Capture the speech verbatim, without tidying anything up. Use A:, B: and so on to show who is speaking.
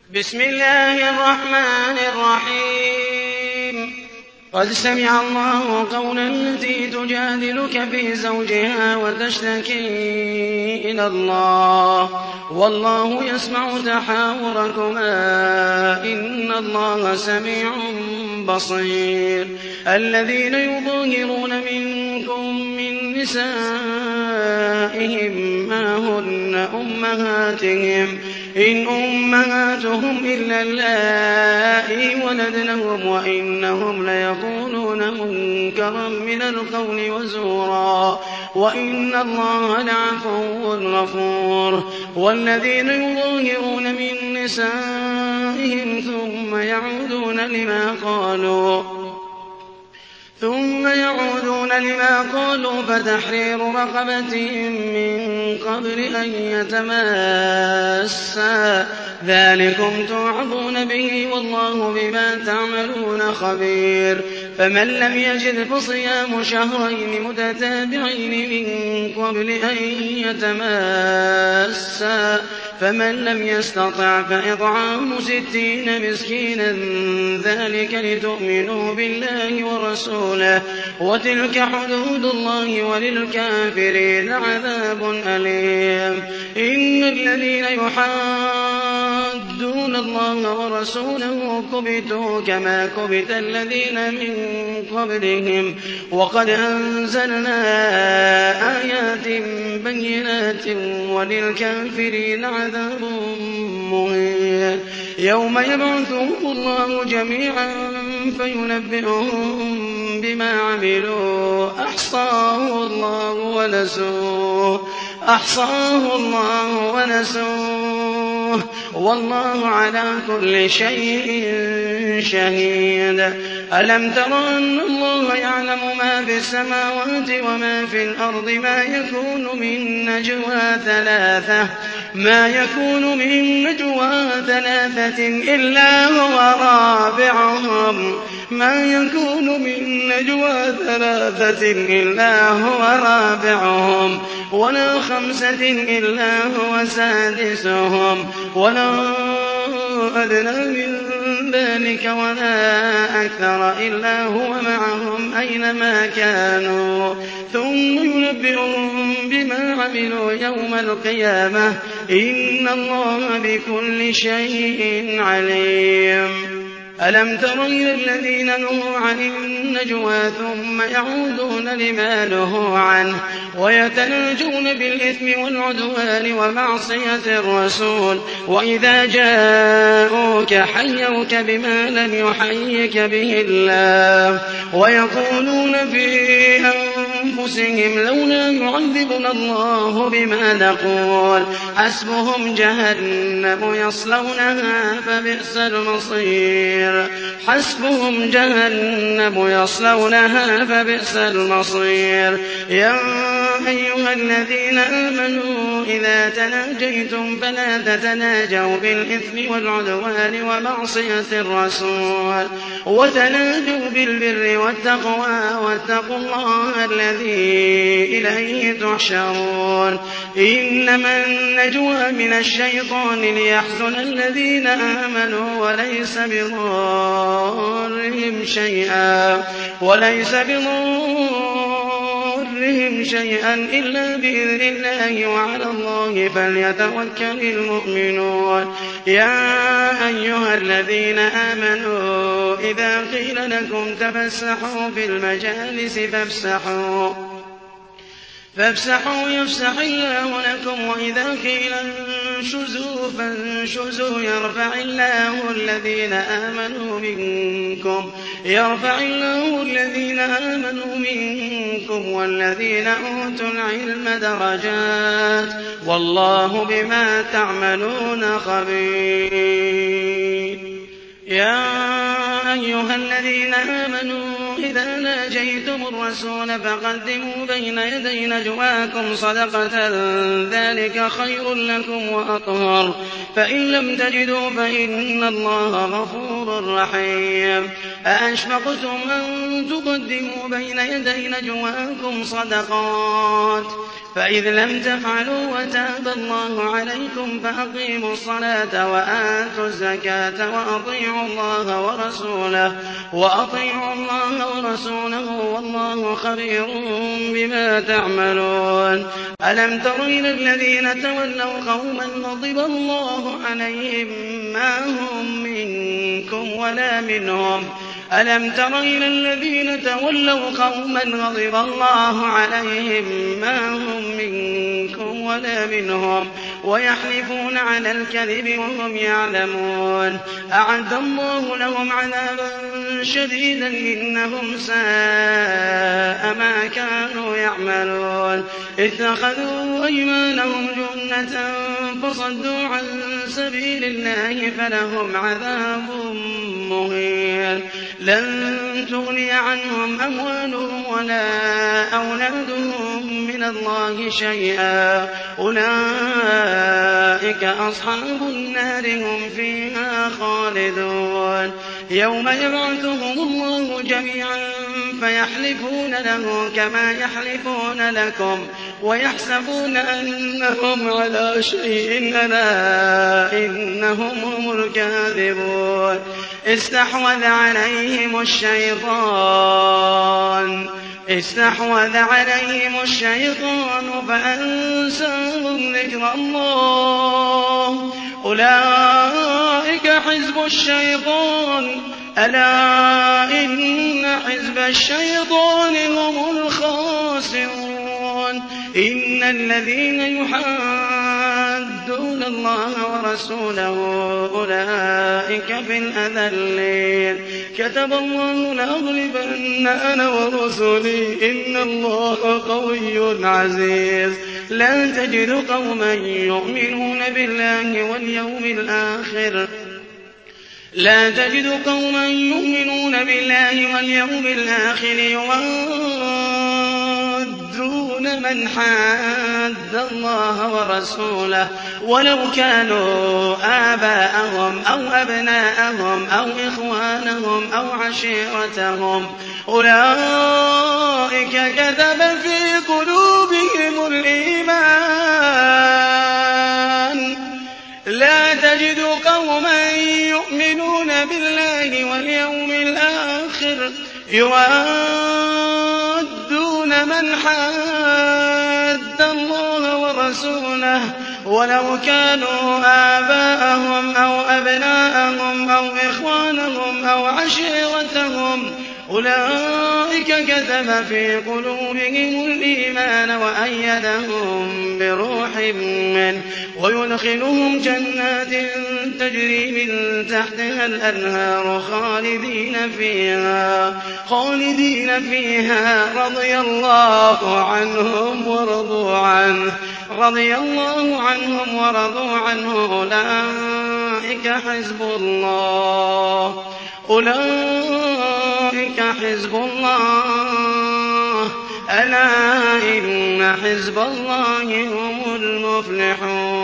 A: بسم الله الرحمن الرحيم قد سمع الله قول التي تجادلك في زوجها وتشتكي إلى الله والله يسمع تحاوركما إن الله سميع بصير. الذين يظاهرون منكم من نسائهم ما هن أمهاتهم إن أمهاتهم إلا اللائي ولدنهم وإنهم ليقولون منكرا من القول وزورا وإن الله لعفو غفور. والذين يظاهرون من نسائهم ثم يعودون لما قالوا ثم يعودون لما قالوا فتحرير رقبة من قبل أن يتماسا ذلكم توعظون به والله بما تعملون خبير. فمن لم يجد فصيام شهرين متتابعين من قبل أن يتماسا فمن لم يستطع فإطعام ستين مسكينا ذلك لتؤمنوا بالله ورسوله وتلك حدود الله وللكافرين عذاب أليم. إن الذين يحادون الله ورسوله كبتوا كما كبت الذين من قبلهم وقد أنزلنا آيات بينات وللكافرين عذاب مهين. يوم يبعثهم الله جميعا فينبئهم بما عملوا أحصاه الله ونسوه أحصاه الله ونسوه والله على كل شيء شهيد. ألم تر أن الله يعلم ما في السماوات وما في الأرض ما يكون من نجوى ثلاثة ما يكون من نجوى ثلاثة إلا هو رابعهم ما يكون من نجوى ثلاثة إلا هو رابعهم ولا خمسة إلا هو سادسهم ولا أدنى من ذلك ولا أكثر إلا هو معهم أينما كانوا ثم ينبئهم بما عملوا يوم القيامة إن الله بكل شيء عليم. ألم تر إلى الذين نهوا عن النجوى ثم يعودون لما نهوا عنه ويتناجون بالإثم والعدوان ومعصية الرسول وإذا جاءوك حيوك بما لم يحيك به الله ويقولون في أنفسهم لولا يعذبنا الله بما نقول حسبهم جهنم يصلونها فبئس المصير حسبهم جهنم يصلونها فبئس المصير. يا أيها الذين آمنوا إذا تناجيتم فلا تتناجوا بالإثم والعدوان ومعصية الرسول وتناجوا بالبر والتقوى واتقوا الله الذي إليه تحشرون. إنما النجوى من الشيطان ليحزن الذين آمنوا وليس بضارهم شيئا وليس بضارهم شيئا إلا بإذن الله وعلى الله فليتوكل المؤمنون. يا أيها الذين آمنوا إذا قيل لكم تفسحوا في المجالس فافسحوا فافسحوا يفسح الله لكم وإذا قيل انشزوا فانشزوا يرفع الله الذين آمنوا منكم يرفع الله الذين آمنوا منكم والذين أوتوا العلم درجات والله بما تعملون خبير. يا أيها الذين آمنوا إذا ناجيتم الرسول فقدموا بين يدي نجواكم صدقة ذلك خير لكم وأطهر فإن لم تجدوا فإن الله غفور رحيم. أأشفقتم أن تقدموا بين يدي نجواكم صدقات فإذ لم تفعلوا وتاب الله عليكم فأقيموا الصلاة وآتوا الزكاة وأطيعوا الله ورسوله وأطيعوا الله ورسوله والله خبير بما تعملون. ألم تر إلى الذين تولوا قوما غضب الله عليهم ما هم منكم ولا منهم ألم تر إلى الذين تولوا قوما غضب الله عليهم ما هم منكم ولا منهم ويحلفون على الكذب وهم يعلمون. أعد الله لهم عذابا شديدا إنهم ساء ما كانوا يعملون. اتخذوا أيمانهم جنة فصدوا عن سبيل الله فلهم عذاب مهين. لن تغني عنهم أموالهم ولا أولادهم من الله شيئا أولئك أصحاب النار هم فيها خالدون. يوم يبعثهم الله جميعا فيحلفون له كما يحلفون لكم ويحسبون أنهم على شيء ألا إنهم هم الكاذبون. استحوذ عليهم الشيطان استحوذ عليهم الشيطان فأنساهم ذكر الله أولئك حزب الشيطان ألا إن حزب الشيطان هم الخاسرون. إن الذين يحادون الله ورسوله أولئك في الأذلين. كتب الله لأغلبن أنا ورسلي إن الله قوي عزيز. لا تجد قوما يؤمنون بالله واليوم الآخر لا تجد قوما يؤمنون بالله واليوم الآخر يوادون من حاد الله ورسوله ولو كانوا آباءهم أو أبناءهم أو إخوانهم أو عشيرتهم أولئك كتب في قلوبهم الإيمان. لا تجد قوما يؤمنون بالله واليوم الآخر يوادون من حاد الله ورسوله ولو كانوا آباءهم أو أبناءهم أو إخوانهم أو عشيرتهم أولئك كتب في قلوبهم الإيمان وأيدهم بروح منه ويدخلهم جنات تجري من تحتها الأنهار خالدين فيها خالدين فيها رضي الله عنهم ورضوا عنه رضي الله عنهم ورضوا عنه أولئك حزب الله أولئك حزب الله ألا إن حزب الله هم المفلحون.